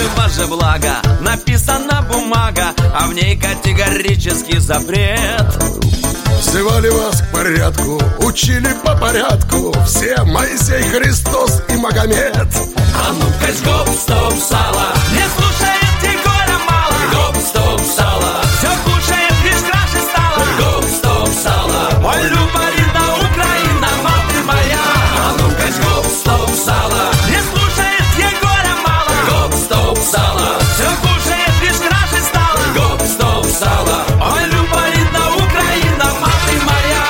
ваше благо, написана бумага, а в ней категорический запрет. Взывали вас к порядку, учили по порядку все Моисей, Христос и Магомед. А ну-ка, гоп, стоп, сало, не слушает Егора мало. Гоп, стоп, сало, все кушает, лишь краше стало. Гоп, стоп, сало, ой, любовна Украина, мать моя. А ну-ка, гоп, стоп, сало, не слушает Егора мало. Гоп, стоп, сало, все кушает, лишь краше стало. Гоп, стоп, сало, ой, любовна Украина, мать моя.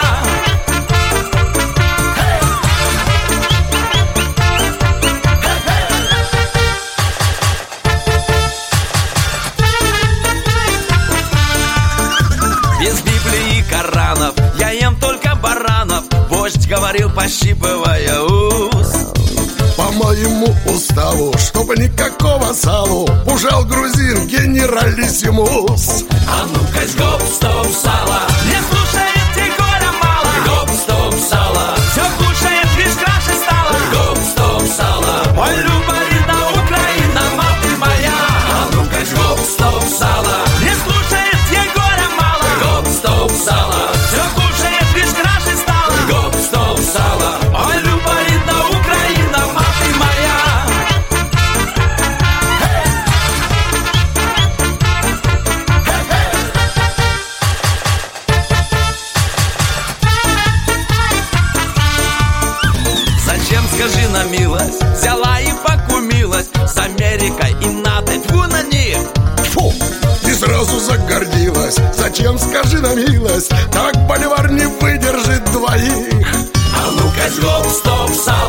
Без Библии и Коранов я ем только баранов. Вождь говорил, пощипывая ус. По моему уставу, чтобы никакого салу, пужал грузин генералиссимус. А ну-ка, гоп, стоп, сало, не слушает Егора мало. Гоп, стоп, сало, все кушает, лишь краше стало. Гоп, стоп, сало, ой, любовна Украина, мать моя. А ну-ка, гоп, стоп, сало, не слушает Егора мало. Гоп, стоп, сало, все кушает, лишь краше стало. Гоп, стоп, сало, ой, любовна Украина, мать моя. Зачем, скажи на милость, взяла и покумилась с Америкой и НАТО, тьфу на них. Фу, и сразу загордилась. Зачем, скажи на милость, так боливар не выдержит двоих. А ну-ка, гоп, стоп, сало.